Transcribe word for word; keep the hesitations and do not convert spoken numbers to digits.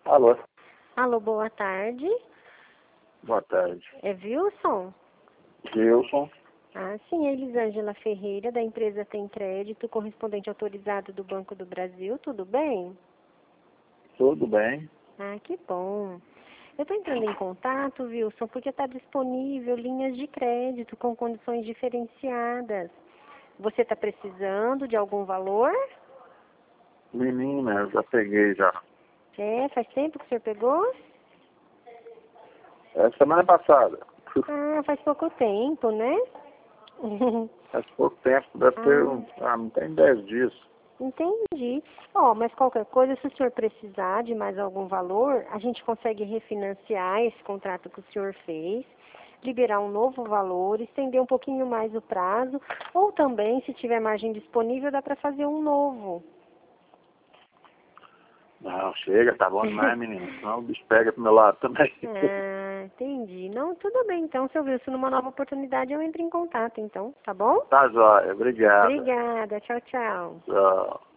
Alô, Alô, boa tarde. boa tarde. É Wilson? Wilson, Ah, sim, é Elisângela Ferreira, da empresa Tem Crédito, correspondente autorizado do Banco do Brasil. Tudo bem? tudo bem? Ah, que bom. Eu estou entrando em contato, Wilson, porque está disponível linhas de crédito com condições diferenciadas. Você está precisando de algum valor? Menina, eu já peguei já. É, faz tempo que o senhor pegou? É semana passada. Ah, faz pouco tempo, né? Faz pouco tempo, deve ter Ah, um. Ah, não tem dez dias. entendi. Ó, mas qualquer coisa, se o senhor precisar de mais algum valor, a gente consegue refinanciar esse contrato que o senhor fez, liberar um novo valor, estender um pouquinho mais o prazo, ou também, se tiver margem disponível, dá para fazer um novo. Não, chega, tá bom demais, menino. Senão o bicho pega pro meu lado também. Ah, entendi. Não, tudo bem, então, seu Wilson, numa nova oportunidade eu entro em contato, então, tá bom? Tá jóia, obrigado. Obrigada, tchau, tchau. Tchau.